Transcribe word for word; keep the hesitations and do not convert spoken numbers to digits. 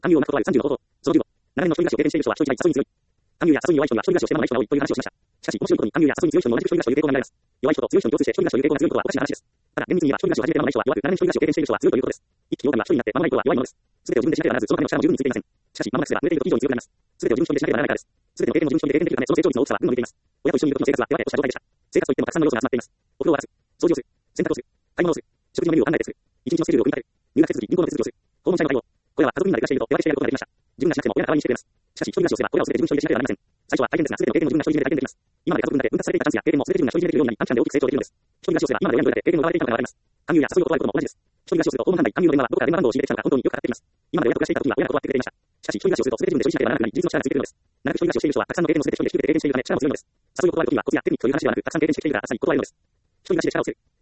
勧誘をうまく断るさんじゅうの方法。そのじゅうご。長年の一人暮らしを経験している人は一人一倍、誘い。勧誘や誘いに弱い人には一人暮らしをして間もない人が多いという話をしました。しかし、面白いことに勧誘や誘いに強い人にも同じく一人暮らしという傾向が見られます。弱い人と強い人に共通して一人暮らしという傾向が強いことはおかしな話です。ただ、厳密に言えば一人暮らしを始めて間もない人は弱く、長年一人暮らしを経験している人は強いということです。一気に狼は一人になって間もない人は弱いものです。すべてを自分でしなければならず、そのための力も十分についていません。しかし、間もなくすれば増えている時以上に強くなります。すべてを自分一人でしなければならないからです。すべての経験も自分一人で経験できるため、その成長率の大きさは群を抜いています。親と一緒にいる時の生活は手分けをした状態でした。生活といってもたくさんの要素が集まっています。お風呂を沸かす、掃除をする、洗濯をする、買い物をする、食事のメニューを考えてする、一日のスケジュールを組み立てる、入学手続き、銀行の手続きをする、訪問者への対応。これは家族みんなで暮らしていると手分けしてやることができました。自分がしなくても親が代わりにしてくれます。しかし、一人暮らしをすればこれらをすべて自分一人でしなければなりません。最初は大変ですが、すべての経験も自分が一人で体験できます。今まで家族みんなで分割されていたチャンスや経験もすべて自分が一人でできるようになり、短期間で大きく成長できるのです。一人暮らしをすれば今まで親にどれだけ経験を奪われていたのかが分かります。勧誘や誘いを断ることも同じです。一人暮らしをすると訪問販売、勧誘の電話はどこから電話番号を教えてきたのか本当によくかかってきます。今まで親と暮らしていた時には親が断ってくれていました。しかし、一人暮らしをするとすべて自分で処理しなければならなくなり、自立の力がついているのです。長く一人暮らしをしている人はたくさんの経験をすべて一人で一人で経験しているため力も強いのです。誘いを断る時にはコツやテクニックという話ではなく、たくさん経験してきているから朝に断るのです。一人暮らしで力をつける。